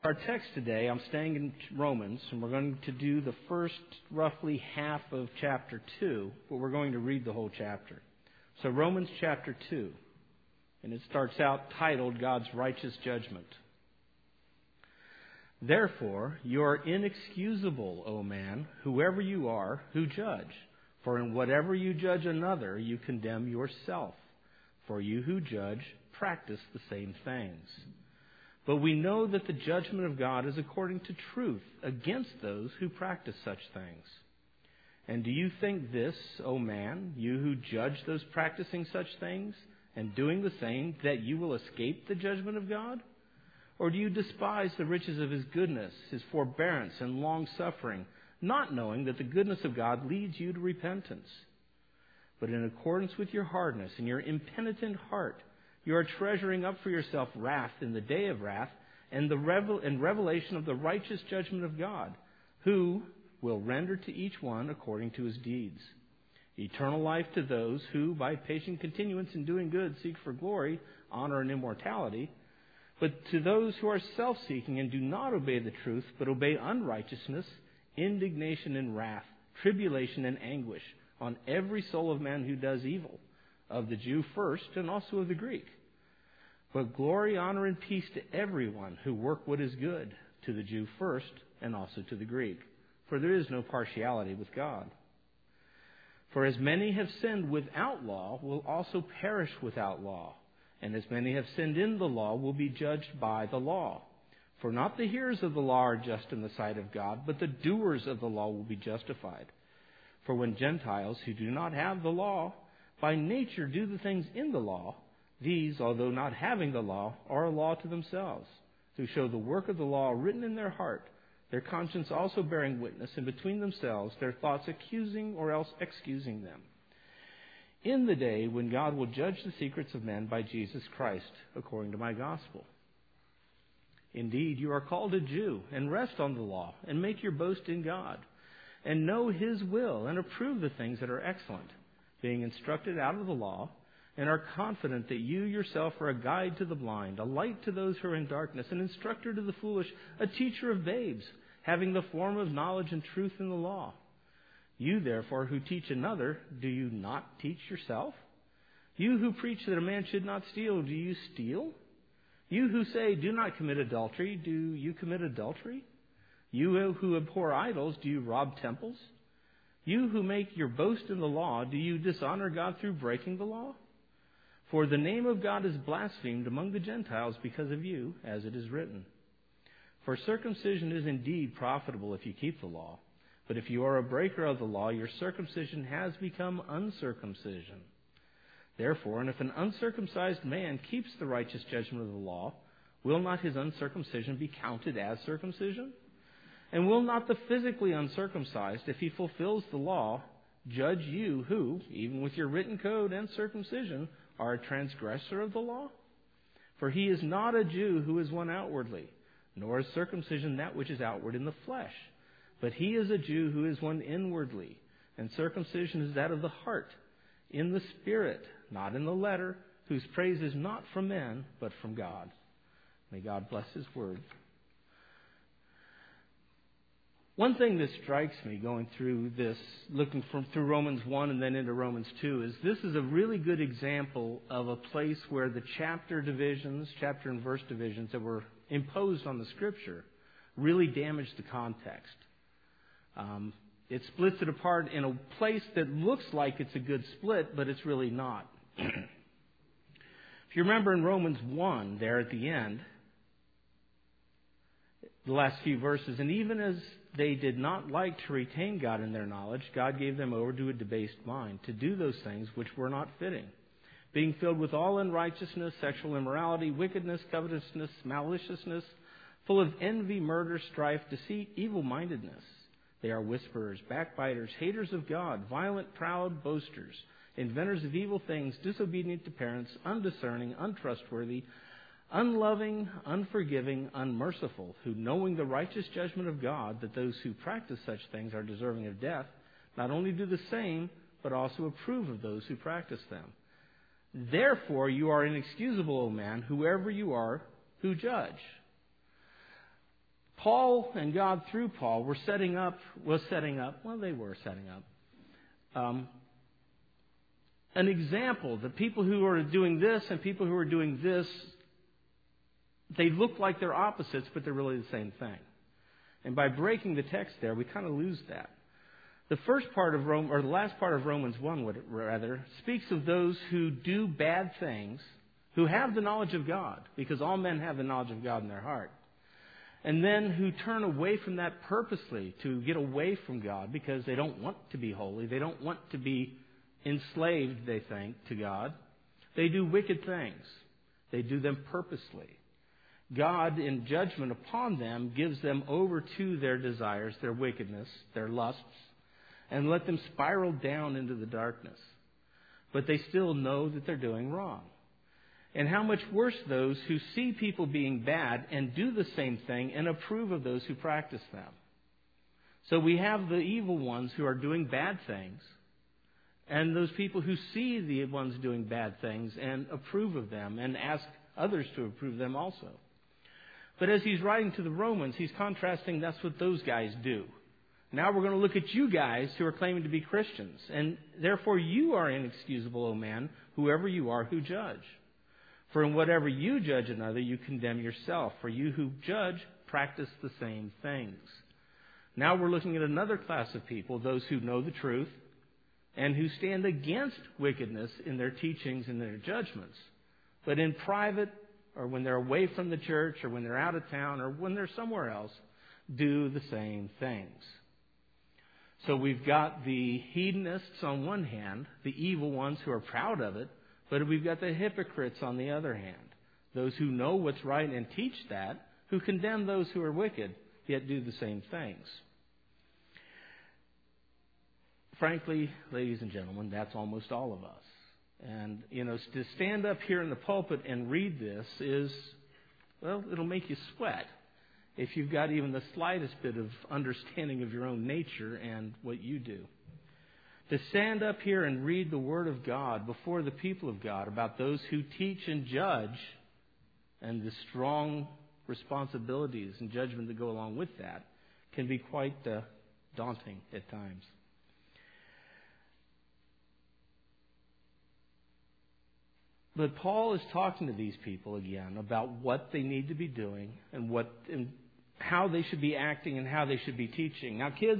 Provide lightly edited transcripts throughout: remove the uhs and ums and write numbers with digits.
Our text today, I'm staying in Romans, and we're going to do the first roughly half of chapter 2, but we're going to read the whole chapter. So Romans chapter 2, and it starts out titled God's Righteous Judgment. Therefore, you are inexcusable, O man, whoever you are, who judge. For in whatever you judge another, you condemn yourself. For you who judge practice the same things. But we know that the judgment of God is according to truth against those who practice such things. And do you think this, O man, you who judge those practicing such things and doing the same, that you will escape the judgment of God? Or do you despise the riches of His goodness, His forbearance and long-suffering, not knowing that the goodness of God leads you to repentance? But in accordance with your hardness and your impenitent heart, you are treasuring up for yourself wrath in the day of wrath and revelation of the righteous judgment of God, who will render to each one according to his deeds. Eternal life to those who, by patient continuance in doing good, seek for glory, honor, and immortality. But to those who are self-seeking and do not obey the truth, but obey unrighteousness, indignation and wrath, tribulation and anguish on every soul of man who does evil, of the Jew first and also of the Greek. But glory, honor, and peace to everyone who work what is good, to the Jew first and also to the Greek. For there is no partiality with God. For as many have sinned without law will also perish without law. And as many have sinned in the law will be judged by the law. For not the hearers of the law are just in the sight of God, but the doers of the law will be justified. For when Gentiles who do not have the law by nature do the things in the law, these, although not having the law, are a law to themselves, who show the work of the law written in their heart, their conscience also bearing witness, and between themselves their thoughts accusing or else excusing them. In the day when God will judge the secrets of men by Jesus Christ, according to my gospel. Indeed, you are called a Jew, and rest on the law, and make your boast in God, and know His will, and approve the things that are excellent, being instructed out of the law, and are confident that you yourself are a guide to the blind, a light to those who are in darkness, an instructor to the foolish, a teacher of babes, having the form of knowledge and truth in the law. You, therefore, who teach another, do you not teach yourself? You who preach that a man should not steal, do you steal? You who say, do not commit adultery, do you commit adultery? You who abhor idols, do you rob temples? You who make your boast in the law, do you dishonor God through breaking the law? For the name of God is blasphemed among the Gentiles because of you, as it is written. For circumcision is indeed profitable if you keep the law. But if you are a breaker of the law, your circumcision has become uncircumcision. Therefore, and if an uncircumcised man keeps the righteous judgment of the law, will not his uncircumcision be counted as circumcision? And will not the physically uncircumcised, if he fulfills the law, judge you who, even with your written code and circumcision, are a transgressor of the law? For he is not a Jew who is one outwardly, nor is circumcision that which is outward in the flesh. But he is a Jew who is one inwardly, and circumcision is that of the heart, in the spirit, not in the letter, whose praise is not from men, but from God. May God bless His word. One thing that strikes me going through this, looking through Romans 1 and then into Romans 2, is this is a really good example of a place where the chapter and verse divisions that were imposed on the Scripture really damaged the context. It splits it apart in a place that looks like it's a good split, but it's really not. If you remember in Romans 1, there at the end, the last few verses, and even as they did not like to retain God in their knowledge, God gave them over to a debased mind to do those things which were not fitting, being filled with all unrighteousness, sexual immorality, wickedness, covetousness, maliciousness, full of envy, murder, strife, deceit, evil-mindedness. They are whisperers, backbiters, haters of God, violent, proud, boasters, inventors of evil things, disobedient to parents, undiscerning, untrustworthy, unloving, unforgiving, unmerciful, who, knowing the righteous judgment of God, that those who practice such things are deserving of death, not only do the same, but also approve of those who practice them. Therefore you are inexcusable, O man, whoever you are, who judge. Paul and God through Paul were setting up an example. The people who are doing this and people who are doing this, they look like they're opposites, but they're really the same thing. And by breaking the text there, we kind of lose that. The first part of the last part of Romans 1, speaks of those who do bad things, who have the knowledge of God, because all men have the knowledge of God in their heart. And then who turn away from that purposely to get away from God because they don't want to be holy. They don't want to be enslaved, they think, to God. They do wicked things. They do them purposely. God, in judgment upon them, gives them over to their desires, their wickedness, their lusts, and let them spiral down into the darkness. But they still know that they're doing wrong. And how much worse those who see people being bad and do the same thing and approve of those who practice them. So we have the evil ones who are doing bad things, and those people who see the ones doing bad things and approve of them and ask others to approve of them also. But as he's writing to the Romans, he's contrasting that's what those guys do. Now we're going to look at you guys who are claiming to be Christians. And therefore you are inexcusable, O man, whoever you are who judge. For in whatever you judge another, you condemn yourself. For you who judge practice the same things. Now we're looking at another class of people, those who know the truth and who stand against wickedness in their teachings and their judgments. But in private, or when they're away from the church, or when they're out of town, or when they're somewhere else, do the same things. So we've got the hedonists on one hand, the evil ones who are proud of it, but we've got the hypocrites on the other hand, those who know what's right and teach that, who condemn those who are wicked, yet do the same things. Frankly, ladies and gentlemen, that's almost all of us. And, to stand up here in the pulpit and read this is, it'll make you sweat if you've got even the slightest bit of understanding of your own nature and what you do. To stand up here and read the Word of God before the people of God about those who teach and judge and the strong responsibilities and judgment that go along with that can be quite daunting at times. But Paul is talking to these people again about what they need to be doing and how they should be acting and how they should be teaching. Now, kids,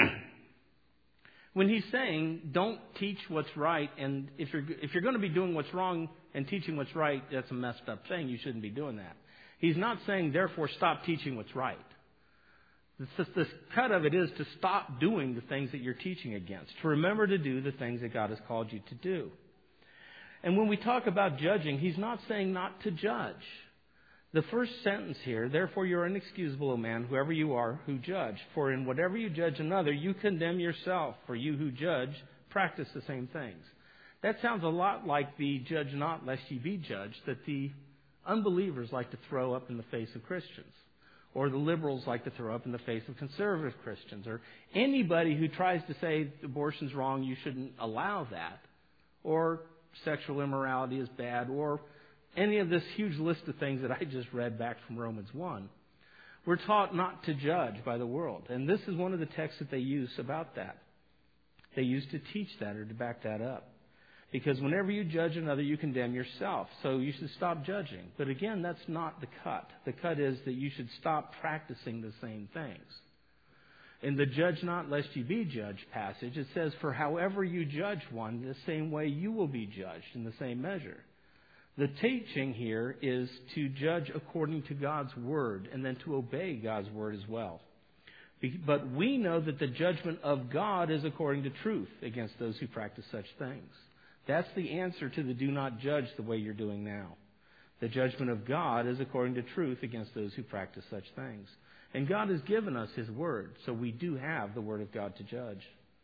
when he's saying don't teach what's right, and if you're going to be doing what's wrong and teaching what's right, that's a messed up thing. You shouldn't be doing that. He's not saying therefore stop teaching what's right. The cut of it is to stop doing the things that you're teaching against. To remember to do the things that God has called you to do. And when we talk about judging, he's not saying not to judge. The first sentence here, therefore you are inexcusable, O man, whoever you are, who judge. For in whatever you judge another, you condemn yourself. For you who judge practice the same things. That sounds a lot like the judge not lest ye be judged that the unbelievers like to throw up in the face of Christians. Or the liberals like to throw up in the face of conservative Christians. Or anybody who tries to say abortion's wrong, you shouldn't allow that. Or sexual immorality is bad, or any of this huge list of things that I just read back from Romans 1. We're taught not to judge by the world. And this is one of the texts that they use about that. They use to teach that or to back that up. Because whenever you judge another, you condemn yourself. So you should stop judging. But again, that's not the cut. The cut is that you should stop practicing the same things. In the judge not lest you be judged passage, it says, for however you judge one, the same way you will be judged in the same measure. The teaching here is to judge according to God's word and then to obey God's word as well. But we know that the judgment of God is according to truth against those who practice such things. That's the answer to the do not judge the way you're doing now. The judgment of God is according to truth against those who practice such things. And God has given us His Word, so we do have the Word of God to judge.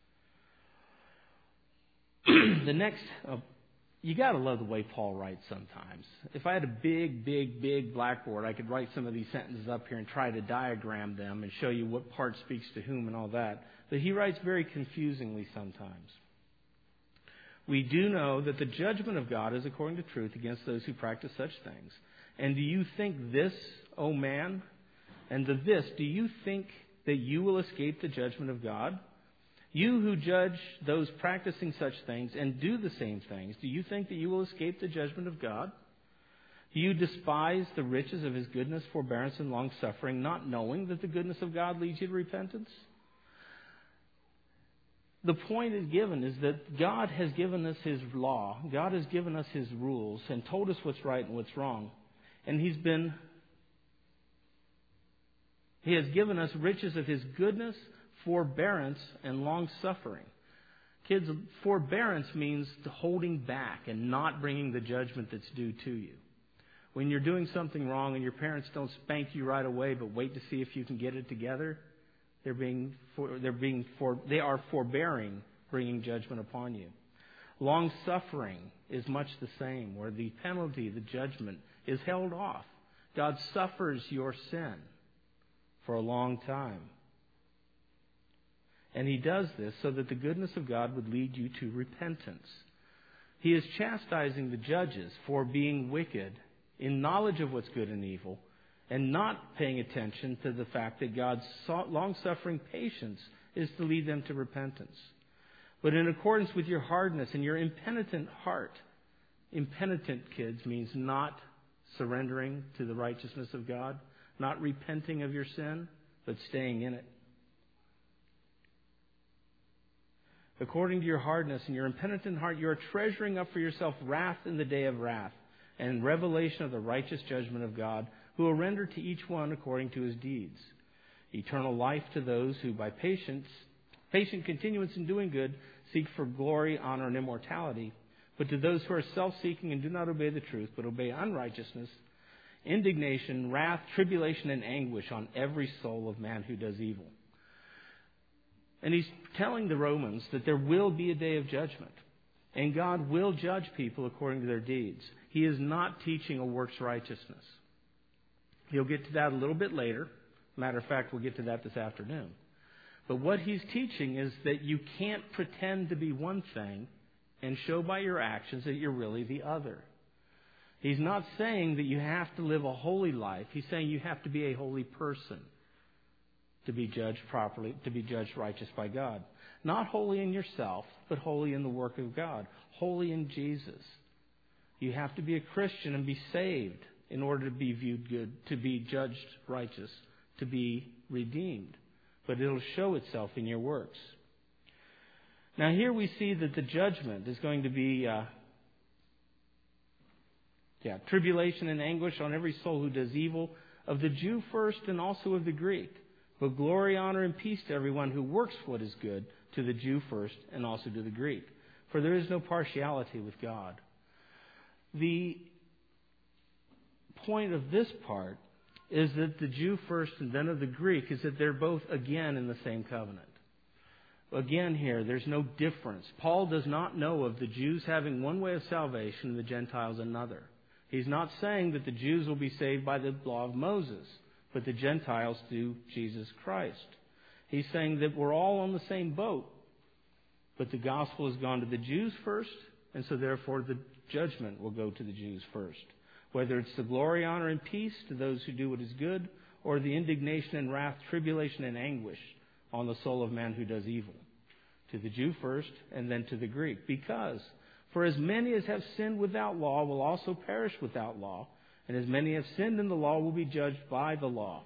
The next, you got to love the way Paul writes sometimes. If I had a big blackboard, I could write some of these sentences up here and try to diagram them and show you what part speaks to whom and all that. But he writes very confusingly sometimes. We do know that the judgment of God is according to truth against those who practice such things. And do you think this, O man, And to this, do you think that you will escape the judgment of God? You who judge those practicing such things and do the same things, do you think that you will escape the judgment of God? Do you despise the riches of His goodness, forbearance, and long-suffering, not knowing that the goodness of God leads you to repentance? The point is given is that God has given us His law. God has given us His rules and told us what's right and what's wrong. And He has given us riches of His goodness, forbearance, and long-suffering. Kids, forbearance means holding back and not bringing the judgment that's due to you. When you're doing something wrong and your parents don't spank you right away, but wait to see if you can get it together, they are forbearing, bringing judgment upon you. Long-suffering is much the same, where the penalty, the judgment, is held off. God suffers your sin for a long time. And He does this so that the goodness of God would lead you to repentance. He is chastising the judges for being wicked in knowledge of what's good and evil, and not paying attention to the fact that God's long-suffering patience is to lead them to repentance. But in accordance with your hardness and your impenitent heart, impenitent, kids, means not surrendering to the righteousness of God, not repenting of your sin, but staying in it. According to your hardness and your impenitent heart, you are treasuring up for yourself wrath in the day of wrath, and revelation of the righteous judgment of God, who will render to each one according to his deeds. Eternal life to those who by patient continuance in doing good seek for glory, honor, and immortality, but to those who are self-seeking and do not obey the truth, but obey unrighteousness, indignation, wrath, tribulation, and anguish on every soul of man who does evil. And he's telling the Romans that there will be a day of judgment, and God will judge people according to their deeds. He is not teaching a works righteousness. He'll get to that a little bit later. Matter of fact, we'll get to that this afternoon. But what he's teaching is that you can't pretend to be one thing and show by your actions that you're really the other. He's not saying that you have to live a holy life. He's saying you have to be a holy person to be judged properly, to be judged righteous by God. Not holy in yourself, but holy in the work of God. Holy in Jesus. You have to be a Christian and be saved in order to be viewed good, to be judged righteous, to be redeemed. But it'll show itself in your works. Now here we see that the judgment is going to be tribulation and anguish on every soul who does evil, of the Jew first and also of the Greek. But glory, honor, and peace to everyone who works what is good, to the Jew first and also to the Greek. For there is no partiality with God. The point of this part is that the Jew first and then of the Greek is that they're both again in the same covenant. Again here, there's no difference. Paul does not know of the Jews having one way of salvation and the Gentiles another. He's not saying that the Jews will be saved by the law of Moses, but the Gentiles through Jesus Christ. He's saying that we're all on the same boat, but the gospel has gone to the Jews first, and so therefore the judgment will go to the Jews first. Whether it's the glory, honor, and peace to those who do what is good, or the indignation and wrath, tribulation and anguish on the soul of man who does evil. To the Jew first, and then to the Greek. Because, for as many as have sinned without law will also perish without law, and as many have sinned in the law will be judged by the law.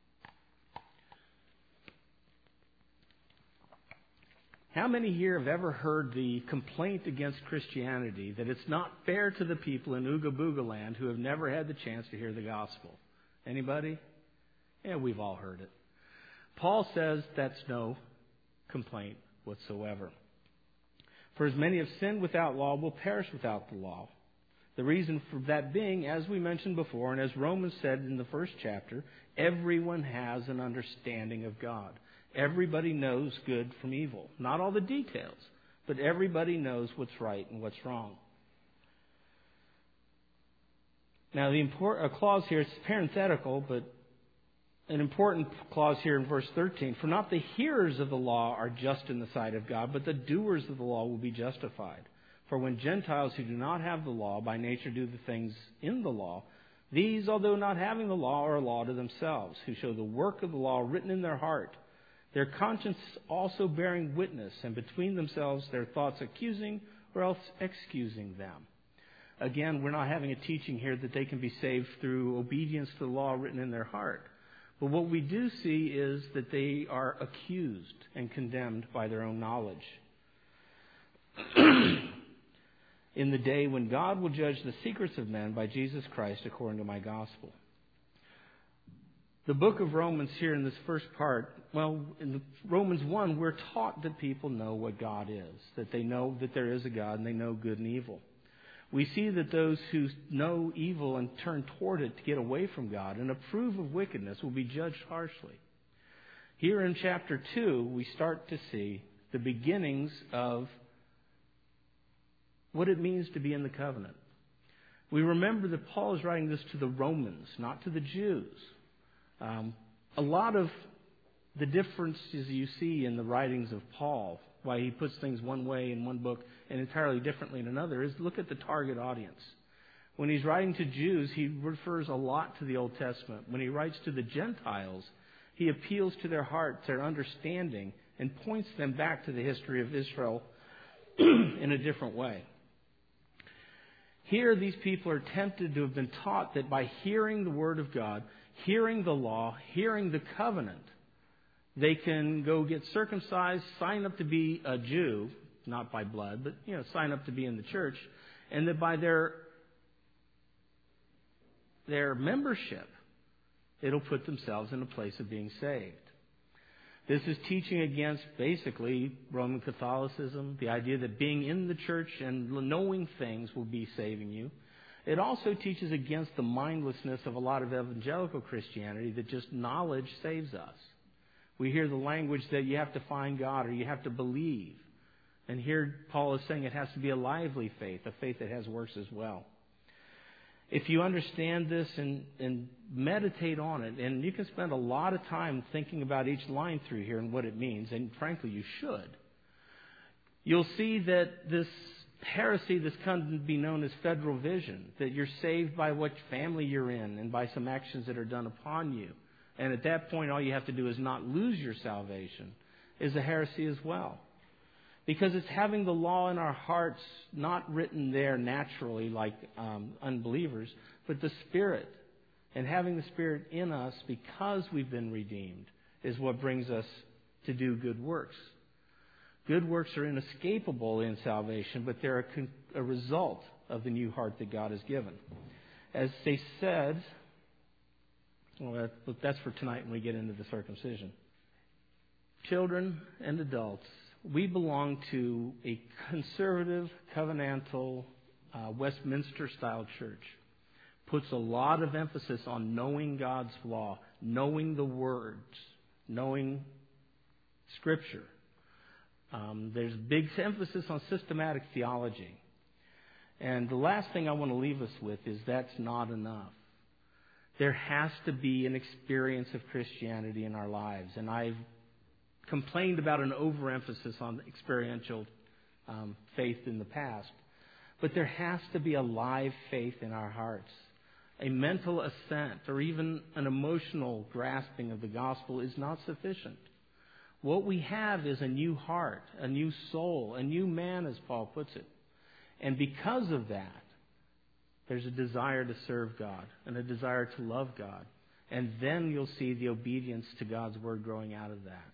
How many here have ever heard the complaint against Christianity that it's not fair to the people in Ooga Booga land who have never had the chance to hear the gospel? Anybody? Yeah, we've all heard it. Paul says that's no complaint whatsoever. For as many have sinned without law will perish without the law. The reason for that being, as we mentioned before, and as Romans said in the first chapter, everyone has an understanding of God. Everybody knows good from evil. Not all the details, but everybody knows what's right and what's wrong. Now, a clause here, it's parenthetical, but an important clause here in verse 13. For not the hearers of the law are just in the sight of God, but the doers of the law will be justified. For when Gentiles who do not have the law by nature do the things in the law, These, although not having the law, are a law to themselves, who show the work of the law written in their heart, their conscience also bearing witness, and between themselves their thoughts accusing or else excusing them. Again, we're not having a teaching here that they can be saved through obedience to the law written in their heart. But what we do see is that they are accused and condemned by their own knowledge. In the day when God will judge the secrets of men by Jesus Christ according to my gospel. The book of Romans here in this first part, in Romans 1, we're taught that people know what God is, that they know that there is a God and they know good and evil. We see that those who know evil and turn toward it to get away from God and approve of wickedness will be judged harshly. Here in chapter 2, we start to see the beginnings of what it means to be in the covenant. We remember that Paul is writing this to the Romans, not to the Jews. A lot of the differences you see in the writings of Paul, why he puts things one way in one book and entirely differently in another, is look at the target audience. When he's writing to Jews, he refers a lot to the Old Testament. When he writes to the Gentiles, he appeals to their heart, their understanding, and points them back to the history of Israel in a different way. Here, these people are tempted to have been taught that by hearing the Word of God, hearing the law, hearing the covenant, they can go get circumcised, sign up to be a Jew, not by blood, but sign up to be in the church, and that by their membership, it'll put themselves in a place of being saved. This is teaching against basically Roman Catholicism, the idea that being in the church and knowing things will be saving you. It also teaches against the mindlessness of a lot of evangelical Christianity that just knowledge saves us. We hear the language that you have to find God or you have to believe. And here Paul is saying it has to be a lively faith, a faith that has works as well. If you understand this and meditate on it, and you can spend a lot of time thinking about each line through here and what it means, and frankly you should, you'll see that this heresy that's come to be known as federal vision, that you're saved by what family you're in and by some actions that are done upon you. And at that point all you have to do is not lose your salvation, is a heresy as well. Because it's having the law in our hearts, not written there naturally like unbelievers, but the Spirit. And having the Spirit in us because we've been redeemed is what brings us to do good works. Good works are inescapable in salvation, but they're a result of the new heart that God has given. As they said, that's for tonight when we get into the circumcision. Children and adults, we belong to a conservative, covenantal, Westminster-style church. Puts a lot of emphasis on knowing God's law, knowing the words, knowing Scripture. There's big emphasis on systematic theology. And the last thing I want to leave us with is that's not enough. There has to be an experience of Christianity in our lives. And I've complained about an overemphasis on experiential faith in the past. But there has to be a live faith in our hearts. A mental assent or even an emotional grasping of the gospel is not sufficient. What we have is a new heart, a new soul, a new man, as Paul puts it. And because of that, there's a desire to serve God and a desire to love God. And then you'll see the obedience to God's word growing out of that.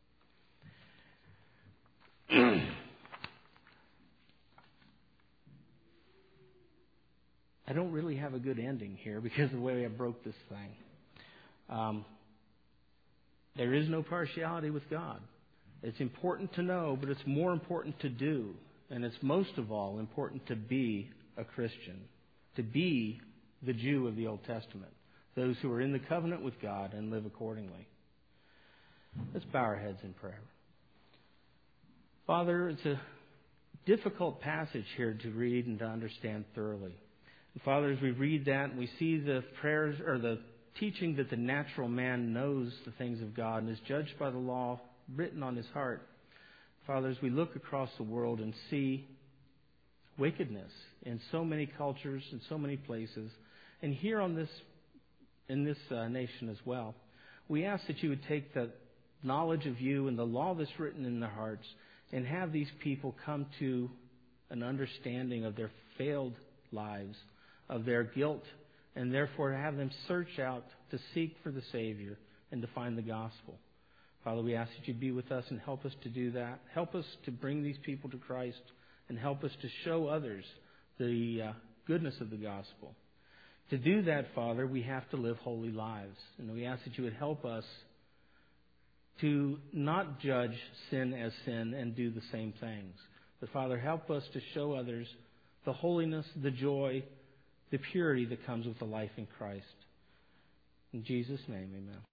I don't really have a good ending here because of the way I broke this thing. There is no partiality with God. It's important to know, but it's more important to do. And it's most of all important to be a Christian, to be the Jew of the Old Testament, those who are in the covenant with God and live accordingly. Let's bow our heads in prayer. Father, it's a difficult passage here to read and to understand thoroughly. And Father, as we read that and we see the prayers or the teaching that the natural man knows the things of God and is judged by the law written on his heart, Father, as we look across the world and see wickedness in so many cultures and so many places, And here in this nation as well, we ask that you would take the knowledge of you and the law that's written in their hearts and have these people come to an understanding of their failed lives, of their guilt, and therefore have them search out to seek for the Savior and to find the gospel. Father, we ask that you be with us and help us to do that. Help us to bring these people to Christ and help us to show others the goodness of the gospel. To do that, Father, we have to live holy lives. And we ask that you would help us to not judge sin as sin and do the same things. But, Father, help us to show others the holiness, the joy, the purity that comes with the life in Christ. In Jesus' name, amen.